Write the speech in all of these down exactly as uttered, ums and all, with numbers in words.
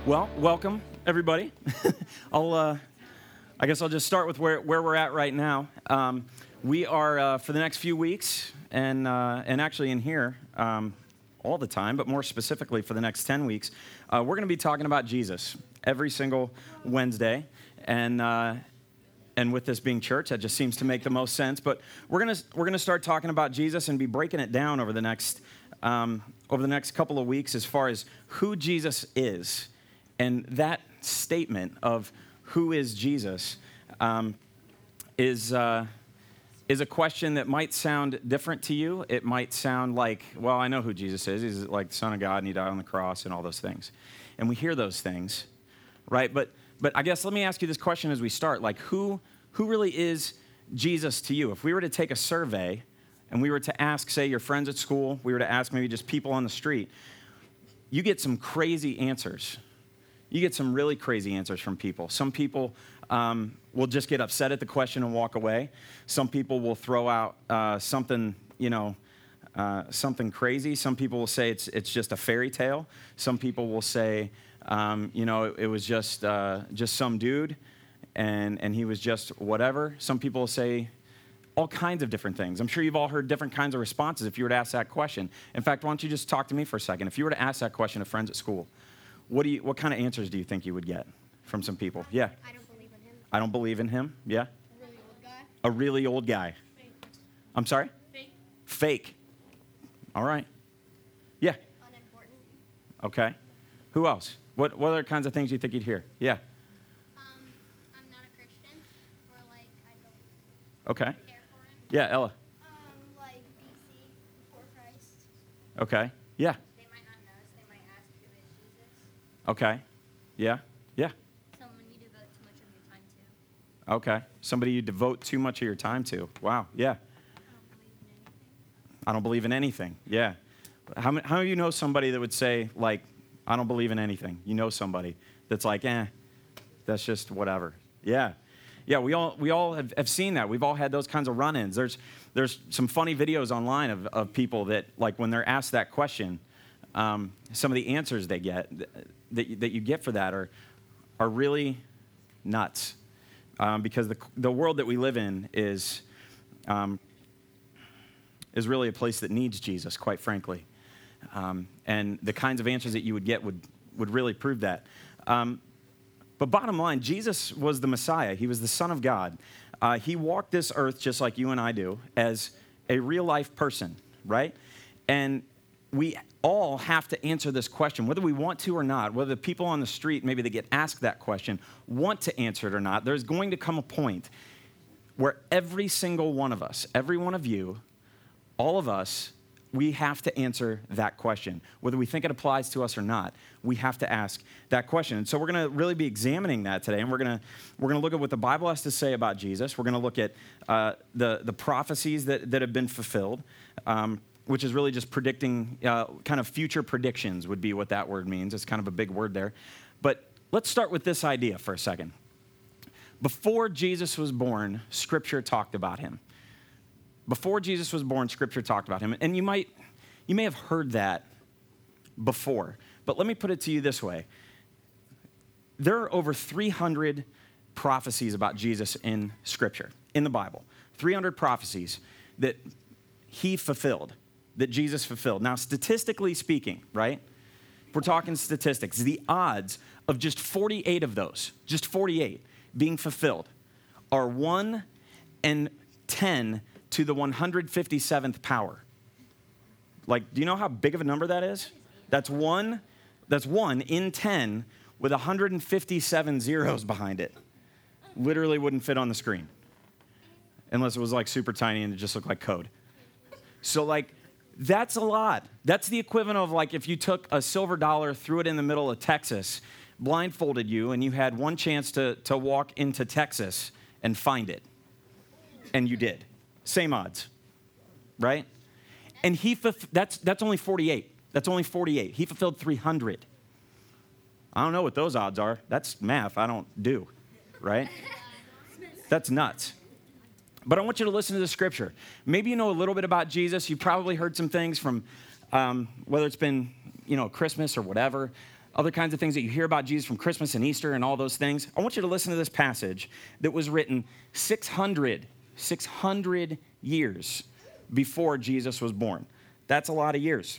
Well, welcome, everybody. I'll, uh, I guess I'll just start with where, where we're at right now. Um, we are, uh, for the next few weeks, and, uh, and actually in here um, all the time, but more specifically for the next ten weeks, uh, we're going to be talking about Jesus every single Wednesday. And, uh, and with this being church, that just seems to make the most sense. But we're going to we're gonna start talking about Jesus and be breaking it down over the next um, over the next couple of weeks as far as who Jesus is. And that statement of who is Jesus um, is, uh, is a question that might sound different to you. It might sound like, well, I know who Jesus is. He's like the Son of God, and he died on the cross and all those things. And we hear those things, right? But but I guess let me ask you this question as we start. Like, who who really is Jesus to you? If we were to take a survey and we were to ask, say, your friends at school, we were to ask maybe just people on the street, you get some crazy answers. You get some really crazy answers from people. Some people um, will just get upset at the question and walk away. Some people will throw out uh, something, you know, uh, something crazy. Some people will say it's it's just a fairy tale. Some people will say, um, you know, it, it was just uh, just some dude, and and he was just whatever. Some people will say all kinds of different things. I'm sure you've all heard different kinds of responses if you were to ask that question. In fact, why don't you just talk to me for a second? If you were to ask that question to friends at school, What do you? What kind of answers do you think you would get from some people? Yeah. I don't believe in him. I don't believe in him. Yeah. A really old guy. A really old guy. Fake. I'm sorry? Fake. Fake. All right. Yeah. Unimportant. Okay. Who else? What What other kinds of things do you think you'd hear? Yeah. Um, I'm not a Christian, or like I don't Okay. care for him. Yeah, Ella. Um, like B C before Christ. Okay. Yeah. They might not know us. They might ask who is Jesus. Okay. Yeah. Yeah. Someone you devote too much of your time to. Okay. Somebody you devote too much of your time to. Wow. Yeah. I don't believe in anything. I don't believe in anything. Yeah. How many, how many of you know somebody that would say, like, I don't believe in anything? You know somebody that's like, eh, that's just whatever. Yeah. Yeah, we all we all have, have seen that. We've all had those kinds of run-ins. There's there's some funny videos online of, of people that, like, when they're asked that question, um, some of the answers they get, that, that you get for that are, are really nuts. Um, because the, the world that we live in is... Um, is really a place that needs Jesus, quite frankly. Um, and the kinds of answers that you would get would, would really prove that. Um, but bottom line, Jesus was the Messiah. He was the Son of God. Uh, he walked this earth just like you and I do as a real-life person, right? And we all have to answer this question, whether we want to or not, whether the people on the street, maybe that get asked that question, want to answer it or not. There's going to come a point where every single one of us, every one of you, all of us, we have to answer that question. Whether we think it applies to us or not, we have to ask that question. And so we're going to really be examining that today, and we're going to we're going to look at what the Bible has to say about Jesus. We're going to look at uh, the, the prophecies that, that have been fulfilled, um, which is really just predicting, uh, kind of future predictions would be what that word means. It's kind of a big word there. But let's start with this idea for a second. Before Jesus was born, Scripture talked about him. Before Jesus was born, Scripture talked about him. And you might, you may have heard that before. But let me put it to you this way. There are over three hundred prophecies about Jesus in Scripture, in the Bible. three hundred prophecies that he fulfilled, that Jesus fulfilled. Now, statistically speaking, right? If we're talking statistics, the odds of just forty-eight of those, just forty-eight, being fulfilled are one in ten to the one hundred fifty-seventh power. Like, do you know how big of a number that is? That's one, that's one in ten with one hundred fifty-seven zeros behind it. Literally wouldn't fit on the screen. Unless it was like super tiny and it just looked like code. So like, that's a lot. That's the equivalent of like if you took a silver dollar, threw it in the middle of Texas, blindfolded you, and you had one chance to, to walk into Texas and find it. And you did. Same odds, right? And he, that's, that's only forty-eight. That's only forty-eight. He fulfilled three hundred. I don't know what those odds are. That's math I don't do, right? That's nuts. But I want you to listen to the Scripture. Maybe you know a little bit about Jesus. You've probably heard some things from, um, whether it's been, you know, Christmas or whatever. other kinds of things that you hear about Jesus from Christmas and Easter and all those things, I want you to listen to this passage that was written six hundred, six hundred years before Jesus was born. That's a lot of years.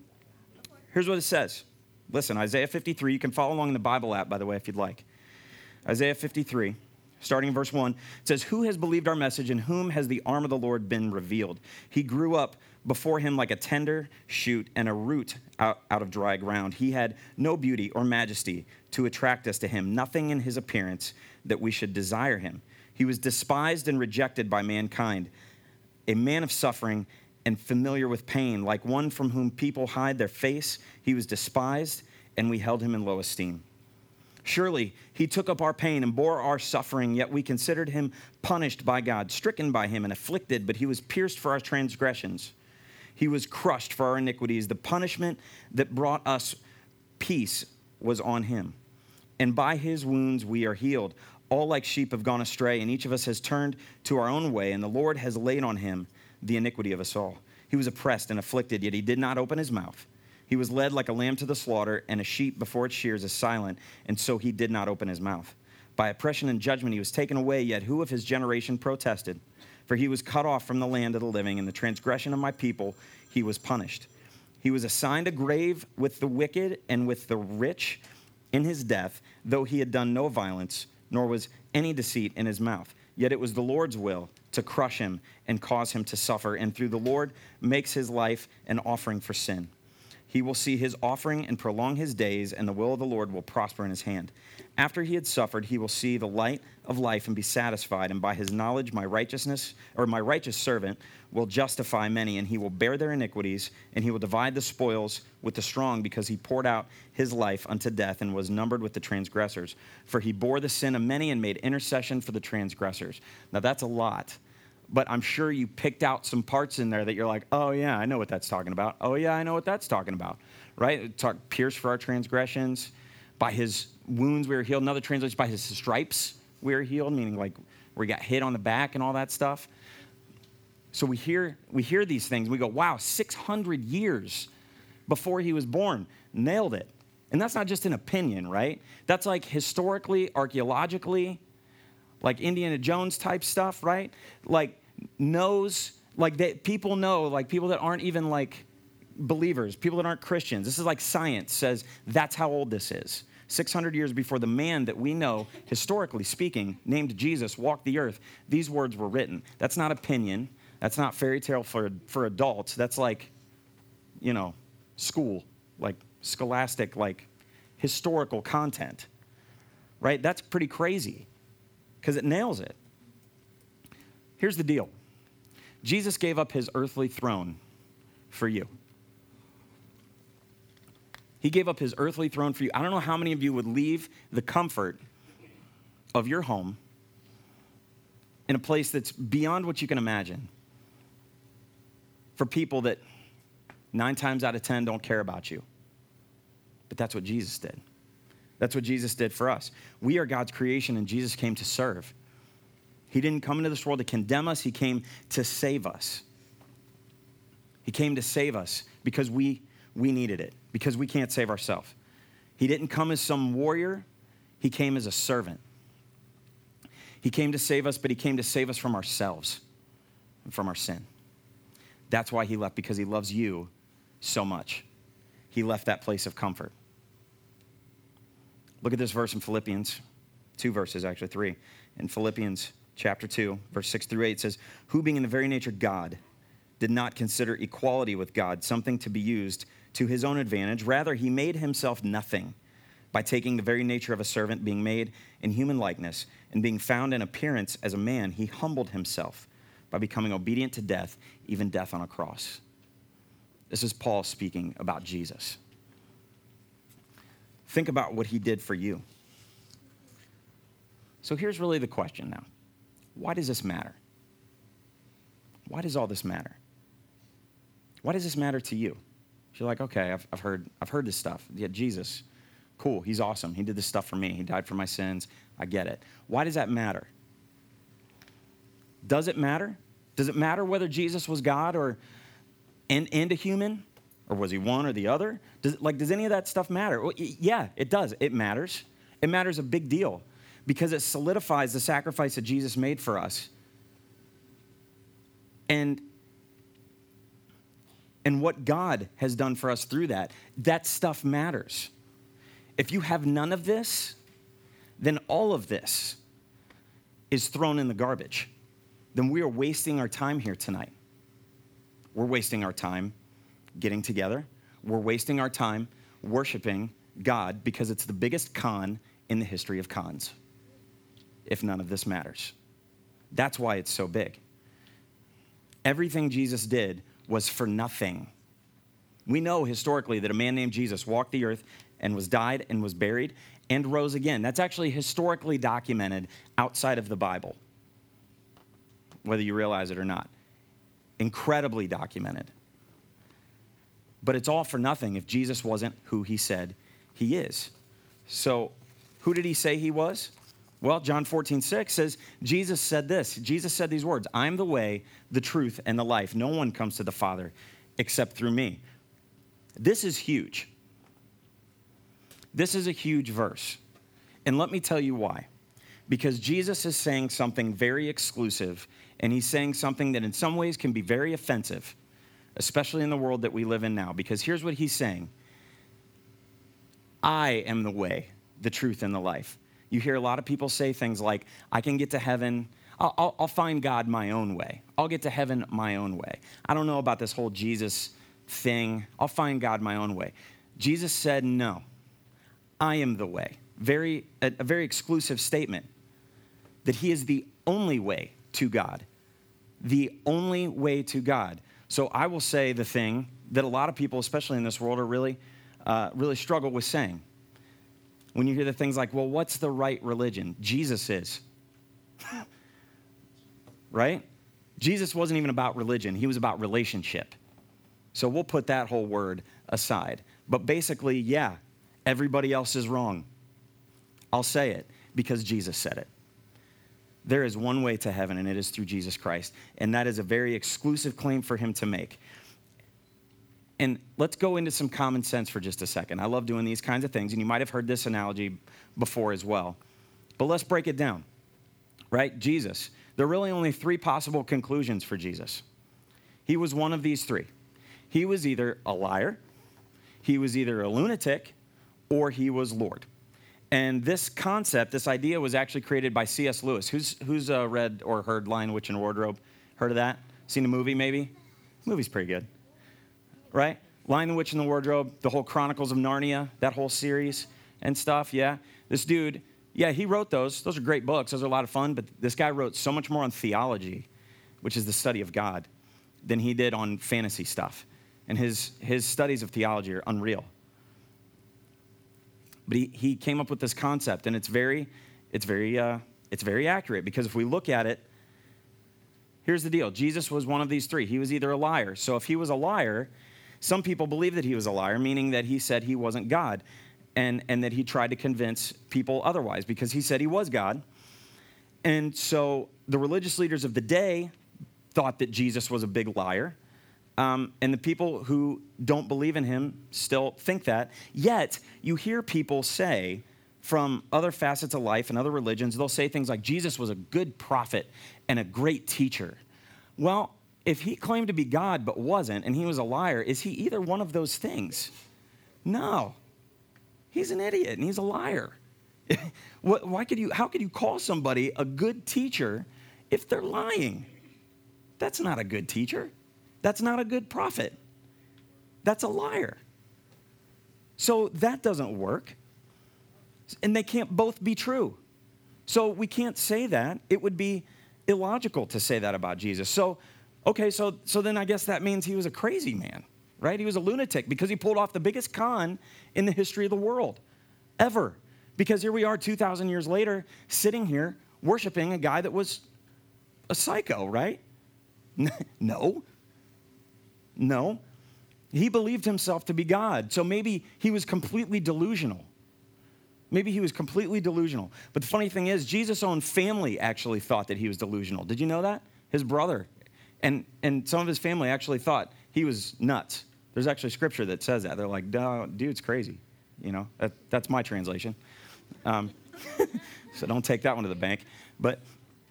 Here's what it says. Listen, Isaiah fifty-three. You can follow along in the Bible app, by the way, if you'd like. Isaiah fifty-three, starting in verse one, it says, "Who has believed our message, and whom has the arm of the Lord been revealed? He grew up before him like a tender shoot and a root out, out of dry ground. He had no beauty or majesty to attract us to him, nothing in his appearance that we should desire him. He was despised and rejected by mankind, a man of suffering and familiar with pain, like one from whom people hide their face. He was despised, and we held him in low esteem. Surely he took up our pain and bore our suffering, yet we considered him punished by God, stricken by him and afflicted, but he was pierced for our transgressions. He was crushed for our iniquities. The punishment that brought us peace was on him, and by his wounds we are healed. All like sheep have gone astray, and each of us has turned to our own way, and the Lord has laid on him the iniquity of us all. He was oppressed and afflicted, yet he did not open his mouth. He was led like a lamb to the slaughter, and a sheep before its shears is silent, and so he did not open his mouth. By oppression and judgment he was taken away, yet who of his generation protested? For he was cut off from the land of the living, and the transgression of my people he was punished. He was assigned a grave with the wicked and with the rich in his death, though he had done no violence, nor was any deceit in his mouth. Yet it was the Lord's will to crush him and cause him to suffer, and through the Lord makes his life an offering for sin. He will see his offering and prolong his days, and the will of the Lord will prosper in his hand. After he had suffered, he will see the light of life and be satisfied, and by his knowledge my righteousness, or my righteous servant, will justify many, and he will bear their iniquities, and he will divide the spoils with the strong, because he poured out his life unto death and was numbered with the transgressors. For he bore the sin of many and made intercession for the transgressors." Now that's a lot. But I'm sure you picked out some parts in there that you're like, oh, yeah, I know what that's talking about. Oh, yeah, I know what that's talking about, right? Talk, pierced for our transgressions. By his wounds we were healed. Another translation, by his stripes we were healed, meaning like where he got hit on the back and all that stuff. So we hear, we hear these things. We go, wow, six hundred years before he was born. Nailed it. And that's not just an opinion, right? That's like historically, archaeologically, like Indiana Jones type stuff, right? Like knows, like that people know, like people that aren't even like believers, people that aren't Christians. This is like science says that's how old this is. six hundred years before the man that we know, historically speaking, named Jesus, walked the earth, these words were written. That's not opinion. That's not fairy tale for, for adults. That's like, you know, school, like scholastic, like historical content, right? That's pretty crazy. Because it nails it. Here's the deal. Jesus gave up his earthly throne for you. He gave up his earthly throne for you. I don't know how many of you would leave the comfort of your home in a place that's beyond what you can imagine for people that nine times out of ten don't care about you. But that's what Jesus did. That's what Jesus did for us. We are God's creation, and Jesus came to serve. He didn't come into this world to condemn us. He came to save us. He came to save us because we, we needed it, because we can't save ourselves. He didn't come as some warrior. He came as a servant. He came to save us, but he came to save us from ourselves and from our sin. That's why he left, because he loves you so much. He left that place of comfort. Look at this verse in Philippians, two verses, actually three. In Philippians chapter two, verse six through eight, it says, "Who being in the very nature God, did not consider equality with God something to be used to his own advantage. Rather, he made himself nothing by taking the very nature of a servant, being made in human likeness, and being found in appearance as a man, he humbled himself by becoming obedient to death, even death on a cross." This is Paul speaking about Jesus. Think about what he did for you. So here's really the question now. Why does this matter? Why does all this matter? Why does this matter to you? You're like, okay, I've, I've heard I've heard this stuff. Yeah, Jesus, cool, he's awesome. He did this stuff for me. He died for my sins. I get it. Why does that matter? Does it matter? Does it matter whether Jesus was God or and, and a human? Or was he one or the other? Does, like, does any of that stuff matter? Well, y- yeah, it does. It matters. It matters a big deal because it solidifies the sacrifice that Jesus made for us. And, and what God has done for us through that, that stuff matters. If you have none of this, then all of this is thrown in the garbage. Then we are wasting our time here tonight. We're wasting our time getting together. We're wasting our time worshiping God because it's the biggest con in the history of cons, if none of this matters. That's why it's so big. Everything Jesus did was for nothing. We know historically that a man named Jesus walked the earth and was died and was buried and rose again. That's actually historically documented outside of the Bible, whether you realize it or not. Incredibly documented. But it's all for nothing if Jesus wasn't who he said he is. So who did he say he was? Well, John fourteen six says, Jesus said this. Jesus said these words, I'm the way, the truth, and the life. No one comes to the Father except through me. This is huge. This is a huge verse. And let me tell you why. Because Jesus is saying something very exclusive, and he's saying something that in some ways can be very offensive, especially in the world that we live in now. Because here's what he's saying. I am the way, the truth, and the life. You hear a lot of people say things like, I can get to heaven, I'll, I'll, I'll find God my own way. I'll get to heaven my own way. I don't know about this whole Jesus thing. I'll find God my own way. Jesus said, no, I am the way. Very, a, a very exclusive statement that he is the only way to God. The only way to God. So I will say the thing that a lot of people, especially in this world, are really, uh, really struggle with saying. When you hear the things like, well, what's the right religion? Jesus is. Right? Jesus wasn't even about religion. He was about relationship. So we'll put that whole word aside. But basically, yeah, everybody else is wrong. I'll say it because Jesus said it. There is one way to heaven, and it is through Jesus Christ. And that is a very exclusive claim for him to make. And let's go into some common sense for just a second. I love doing these kinds of things, and you might have heard this analogy before as well. But let's break it down, right? Jesus. There are really only three possible conclusions for Jesus. He was one of these three. He was either a liar, he was either a lunatic, or he was Lord. And this concept, this idea was actually created by C S Lewis. Who's, who's uh, read or heard Lion, Witch, and Wardrobe? Heard of that? Seen a movie maybe? The movie's pretty good. Right? Lion, the Witch, and the Wardrobe, the whole Chronicles of Narnia, that whole series and stuff, yeah. This dude, yeah, he wrote those. Those are great books. Those are a lot of fun, but this guy wrote so much more on theology, which is the study of God, than he did on fantasy stuff. And his, his studies of theology are unreal. But he, he came up with this concept, and it's very, it's very, uh, it's very accurate, because if we look at it, here's the deal. Jesus was one of these three. He was either a liar. So if he was a liar, some people believe that he was a liar, meaning that he said he wasn't God, and, and that he tried to convince people otherwise, because he said he was God. And so the religious leaders of the day thought that Jesus was a big liar. Um, and the people who don't believe in him still think that. Yet, you hear people say from other facets of life and other religions, they'll say things like, Jesus was a good prophet and a great teacher. Well, if he claimed to be God but wasn't, and he was a liar, is he either one of those things? No. He's an idiot, and he's a liar. Why could you, how could you call somebody a good teacher if they're lying? That's not a good teacher. That's not a good prophet. That's a liar. So that doesn't work. And they can't both be true. So we can't say that. It would be illogical to say that about Jesus. So, okay, so, so then I guess that means he was a crazy man, right? He was a lunatic because he pulled off the biggest con in the history of the world ever. Because here we are two thousand years later, sitting here worshiping a guy that was a psycho, right? No. No. He believed himself to be God. So maybe he was completely delusional. Maybe he was completely delusional. But the funny thing is, Jesus' own family actually thought that he was delusional. Did you know that? His brother and, and some of his family actually thought he was nuts. There's actually scripture that says that. They're like, "Duh, dude's crazy." You know, that, that's my translation. Um, so don't take that one to the bank. But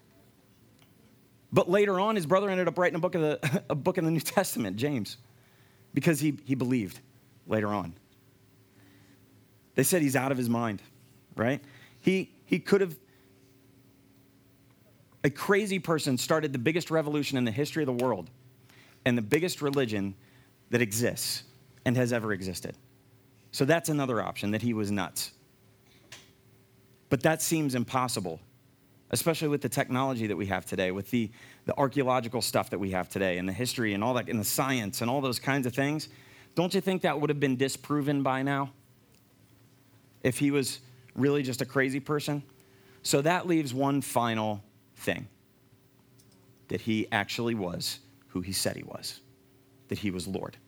but later on, his brother ended up writing a book of the a book in the New Testament, James, because he he believed later on. They said he's out of his mind, right? He he could have. A crazy person started the biggest revolution in the history of the world and the biggest religion that exists and has ever existed. So that's another option, that he was nuts. But that seems impossible, especially with the technology that we have today, with the, the archaeological stuff that we have today, and the history and all that, and the science and all those kinds of things. Don't you think that would have been disproven by now if he was really just a crazy person? So that leaves one final thing, that he actually was who he said he was, that he was Lord.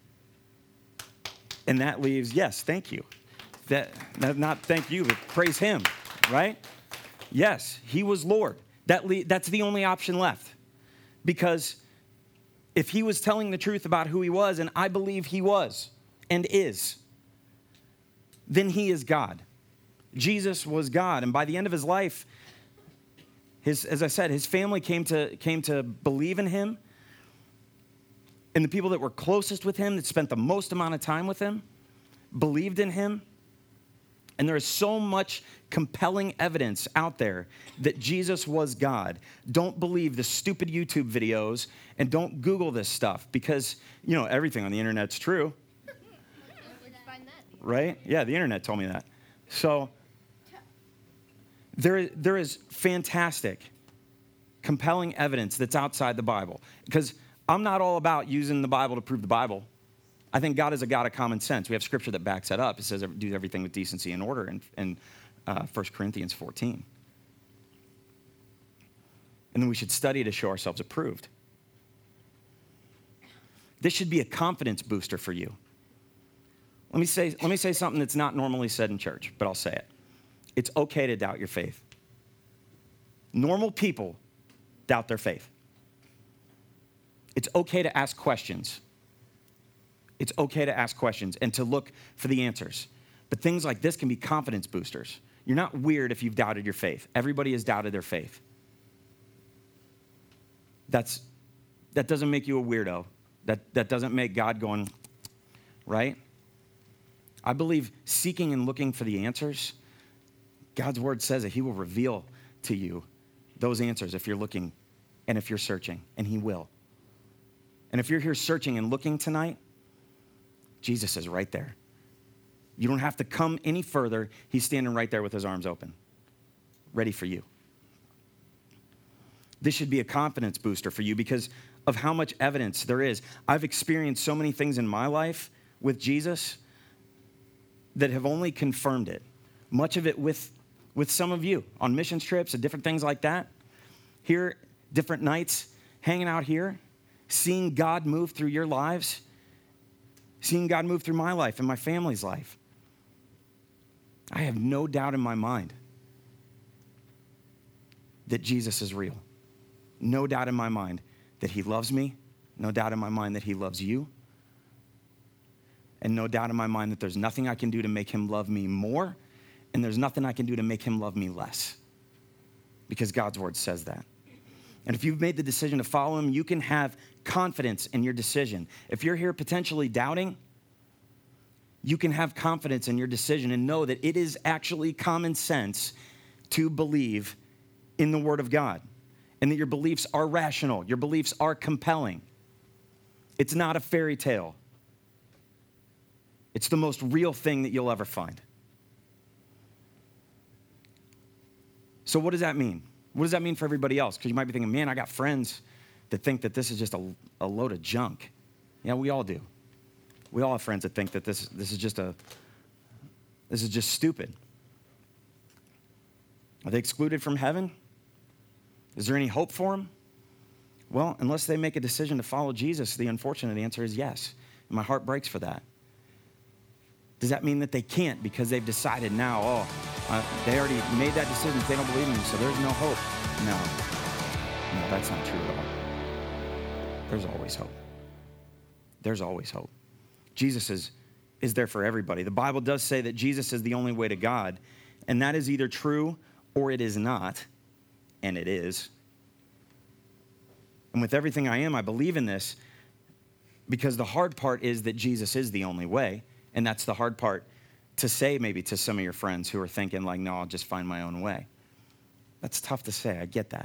And that leaves, yes, thank you. That, that not thank you, but praise him, right? Yes, he was Lord. That le- that's the only option left. Because if he was telling the truth about who he was, and I believe he was and is, then he is God. Jesus was God. And by the end of his life, his, as I said, his family came to, came to believe in him. And the people that were closest with him, that spent the most amount of time with him, believed in him. And there is so much compelling evidence out there that Jesus was God. Don't believe the stupid YouTube videos and don't Google this stuff because, you know, everything on the internet's true. Where'd you find that? Right? Yeah, the internet told me that. So there, there is fantastic, compelling evidence that's outside the Bible. Because I'm not all about using the Bible to prove the Bible. I think God is a God of common sense. We have scripture that backs that up. It says do everything with decency and order in, in uh, First Corinthians fourteen. And then we should study to show ourselves approved. This should be a confidence booster for you. Let me say, let me say something that's not normally said in church, but I'll say it. It's okay to doubt your faith. Normal people doubt their faith. It's okay to ask questions. It's okay to ask questions and to look for the answers. But things like this can be confidence boosters. You're not weird if you've doubted your faith. Everybody has doubted their faith. That's, that doesn't make you a weirdo. That, that doesn't make God going, right? I believe seeking and looking for the answers, God's word says that he will reveal to you those answers if you're looking and if you're searching, and he will. And if you're here searching and looking tonight, Jesus is right there. You don't have to come any further. He's standing right there with his arms open, ready for you. This should be a confidence booster for you because of how much evidence there is. I've experienced so many things in my life with Jesus that have only confirmed it. Much of it with, with some of you on missions trips and different things like that. Here, different nights, hanging out here, seeing God move through your lives, seeing God move through my life and my family's life. I have no doubt in my mind that Jesus is real. No doubt in my mind that he loves me. No doubt in my mind that he loves you. And no doubt in my mind that there's nothing I can do to make him love me more, and there's nothing I can do to make him love me less, because God's word says that. And if you've made the decision to follow him, you can have confidence in your decision. If you're here potentially doubting, you can have confidence in your decision and know that it is actually common sense to believe in the word of God, and that your beliefs are rational, your beliefs are compelling. It's not a fairy tale. It's the most real thing that you'll ever find. So what does that mean? What does that mean for everybody else? Because you might be thinking, man, I got friends that think that this is just a, a load of junk. Yeah, we all do. We all have friends that think that this, this is just a, this is just stupid. Are they excluded from heaven? Is there any hope for them? Well, unless they make a decision to follow Jesus, the unfortunate answer is yes. And my heart breaks for that. Does that mean that they can't because they've decided now, oh, uh, they already made that decision, they don't believe in me, so there's no hope? No. No, that's not true at all. There's always hope. There's always hope. Jesus is, is there for everybody. The Bible does say that Jesus is the only way to God, and that is either true or it is not, and it is. And with everything I am, I believe in this because the hard part is that Jesus is the only way, and that's the hard part to say maybe to some of your friends who are thinking like, no, I'll just find my own way. That's tough to say. I get that.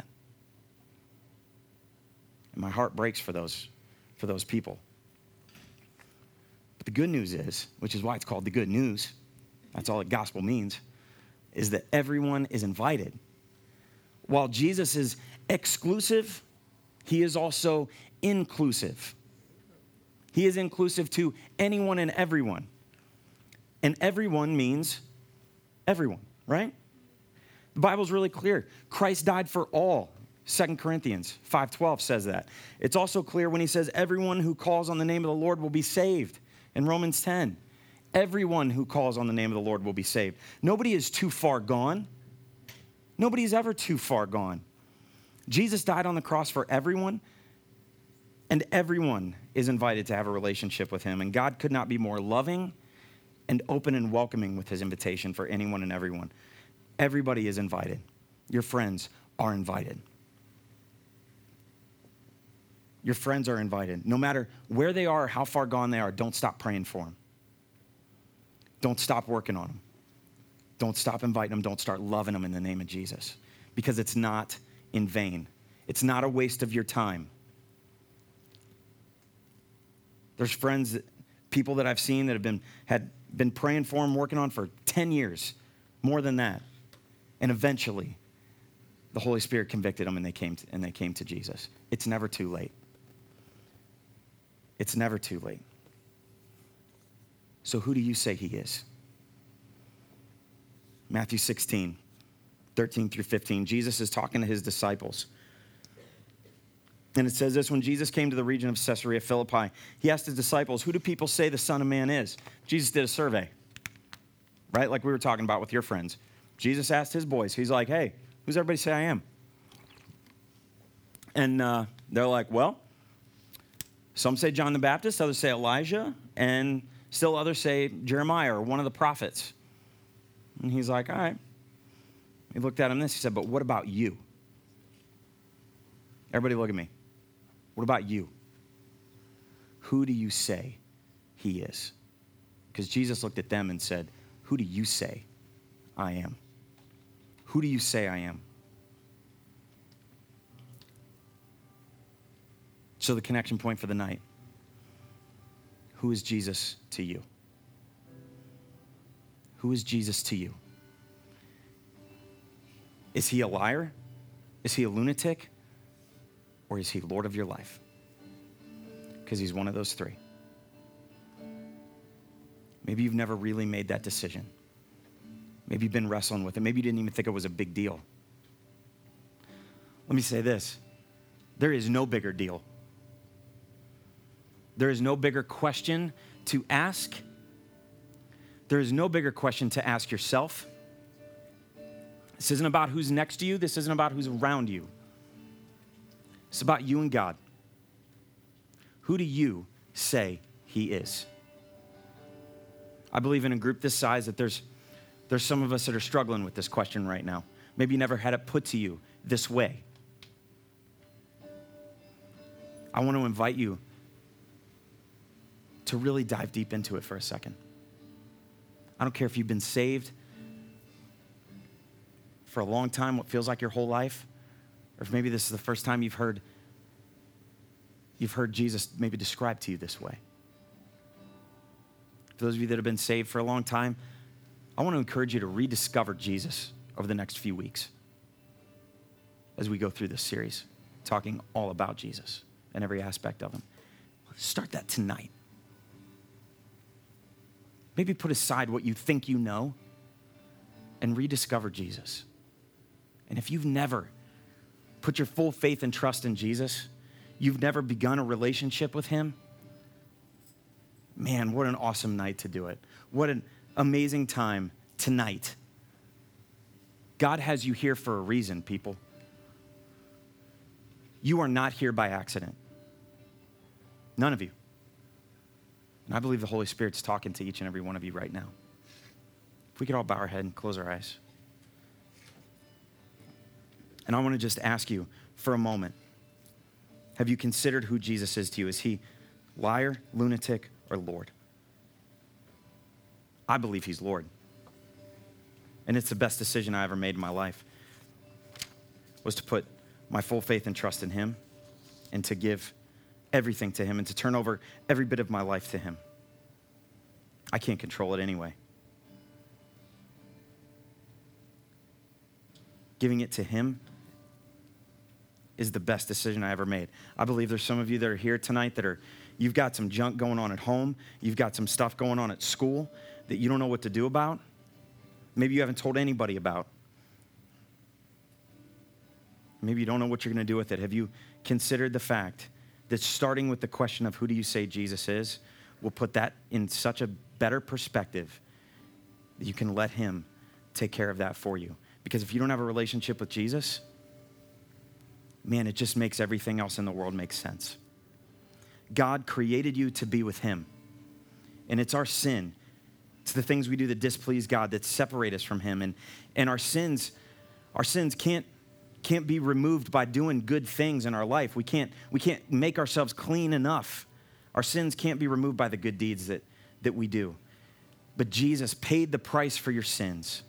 And my heart breaks for those, for those people. But the good news is, which is why it's called the good news, that's all the gospel means, is that everyone is invited. While Jesus is exclusive, he is also inclusive. He is inclusive to anyone and everyone. And everyone means everyone, right? The Bible's really clear. Christ died for all. Second Corinthians five twelve says that. It's also clear when he says everyone who calls on the name of the Lord will be saved. In Romans ten, everyone who calls on the name of the Lord will be saved. Nobody is too far gone. Nobody's ever too far gone. Jesus died on the cross for everyone, and everyone is invited to have a relationship with him. And God could not be more loving and open and welcoming with his invitation for anyone and everyone. Everybody is invited. Your friends are invited. Your friends are invited. No matter where they are or how far gone they are, don't stop praying for them. Don't stop working on them. Don't stop inviting them. Don't start loving them in the name of Jesus, because it's not in vain. It's not a waste of your time. There's friends, people that I've seen that have been had been praying for them, working on for ten years, more than that. And eventually, the Holy Spirit convicted them and they came to, and they came to Jesus. It's never too late. It's never too late. So who do you say he is? Matthew sixteen, thirteen through fifteen. Jesus is talking to his disciples. And it says this: when Jesus came to the region of Caesarea Philippi, he asked his disciples, who do people say the Son of Man is? Jesus did a survey, right? Like we were talking about with your friends. Jesus asked his boys. He's like, hey, who's everybody say I am? And uh, they're like, well, some say John the Baptist, others say Elijah, and still others say Jeremiah or one of the prophets. And he's like, all right. He looked at him this. He said, but what about you? Everybody look at me. What about you? Who do you say he is? Because Jesus looked at them and said, who do you say I am? Who do you say I am? So the connection point for the night. Who is Jesus to you? Who is Jesus to you? Is he a liar? Is he a lunatic? Or is he Lord of your life? Because he's one of those three. Maybe you've never really made that decision. Maybe you've been wrestling with it. Maybe you didn't even think it was a big deal. Let me say this. There is no bigger deal. There is no bigger question to ask. There is no bigger question to ask yourself. This isn't about who's next to you. This isn't about who's around you. It's about you and God. Who do you say he is? I believe in a group this size that there's, there's some of us that are struggling with this question right now. Maybe you never had it put to you this way. I want to invite you to really dive deep into it for a second. I don't care if you've been saved for a long time, what feels like your whole life, or if maybe this is the first time you've heard you've heard Jesus maybe described to you this way. For those of you that have been saved for a long time, I want to encourage you to rediscover Jesus over the next few weeks as we go through this series, talking all about Jesus and every aspect of him. Start that tonight. Maybe put aside what you think you know and rediscover Jesus. And if you've never put your full faith and trust in Jesus, you've never begun a relationship with him, man, what an awesome night to do it. What an amazing time tonight. God has you here for a reason, people. You are not here by accident. None of you. And I believe the Holy Spirit's talking to each and every one of you right now. If we could all bow our head and close our eyes. And I want to just ask you for a moment, have you considered who Jesus is to you? Is he liar, lunatic, or Lord? I believe he's Lord. And it's the best decision I ever made in my life, was to put my full faith and trust in him and to give everything to him and to turn over every bit of my life to him. I can't control it anyway. Giving it to him is the best decision I ever made. I believe there's some of you that are here tonight that are, you've got some junk going on at home. You've got some stuff going on at school that you don't know what to do about. Maybe you haven't told anybody about. Maybe you don't know what you're going to do with it. Have you considered the fact that starting with the question of who do you say Jesus is will put that in such a better perspective that you can let him take care of that for you? Because if you don't have a relationship with Jesus, man, it just makes everything else in the world make sense. God created you to be with him. And it's our sin. It's the things we do that displease God that separate us from him. And, and our sins, our sins can't, can't be removed by doing good things in our life. We can't, we can't make ourselves clean enough. Our sins can't be removed by the good deeds that, that we do. But Jesus paid the price for your sins.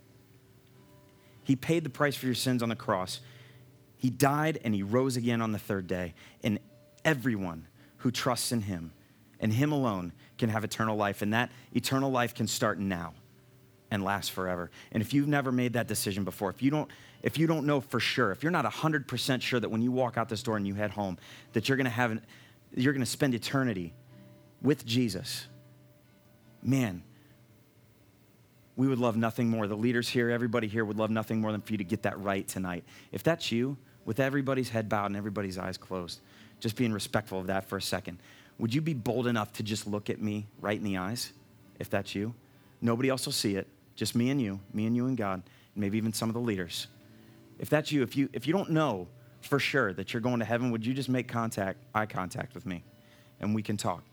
He paid the price for your sins on the cross. He died and he rose again on the third day. And everyone who trusts in him and him alone can have eternal life. And that eternal life can start now and last forever. And if you've never made that decision before, if you don't, if you don't know for sure, if you're not one hundred percent sure that when you walk out this door and you head home, that you're going to have, an, you're going to spend eternity with Jesus, man, we would love nothing more. The leaders here, everybody here would love nothing more than for you to get that right tonight. If that's you, with everybody's head bowed and everybody's eyes closed, just being respectful of that for a second, would you be bold enough to just look at me right in the eyes, if that's you? Nobody else will see it, just me and you, me and you and God, and maybe even some of the leaders. If that's you, if you if you don't know for sure that you're going to heaven, would you just make contact, eye contact with me, and we can talk?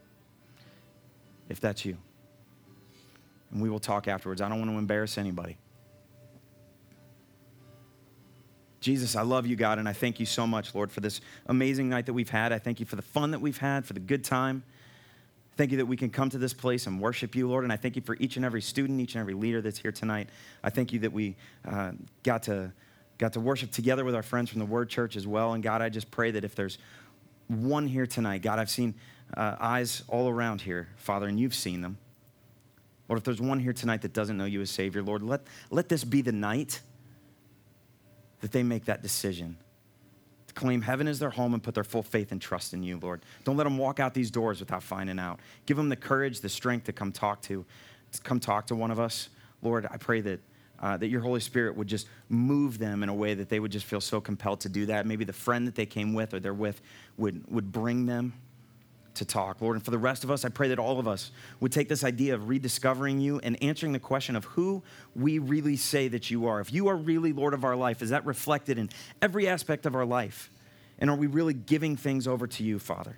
If that's you. And we will talk afterwards. I don't want to embarrass anybody. Jesus, I love you, God, and I thank you so much, Lord, for this amazing night that we've had. I thank you for the fun that we've had, for the good time. Thank you that we can come to this place and worship you, Lord, and I thank you for each and every student, each and every leader that's here tonight. I thank you that we uh, got to got to worship together with our friends from the Word Church as well. And God, I just pray that if there's one here tonight, God, I've seen uh, eyes all around here, Father, and you've seen them. Lord, if there's one here tonight that doesn't know you as Savior, Lord, let, let this be the night that they make that decision to claim heaven as their home and put their full faith and trust in you, Lord. Don't let them walk out these doors without finding out. Give them the courage, the strength to come talk to, to come talk to one of us. Lord, I pray that uh, that your Holy Spirit would just move them in a way that they would just feel so compelled to do that. Maybe the friend that they came with or they're with would, would bring them to talk, Lord. And for the rest of us, I pray that all of us would take this idea of rediscovering you and answering the question of who we really say that you are. If you are really Lord of our life, is that reflected in every aspect of our life? And are we really giving things over to you, Father?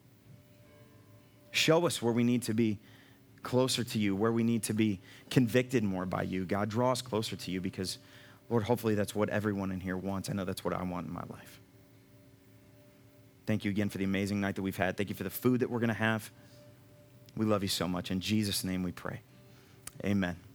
Show us where we need to be closer to you, where we need to be convicted more by you. God, draw us closer to you because, Lord, hopefully that's what everyone in here wants. I know that's what I want in my life. Thank you again for the amazing night that we've had. Thank you for the food that we're going to have. We love you so much. In Jesus' name we pray. Amen.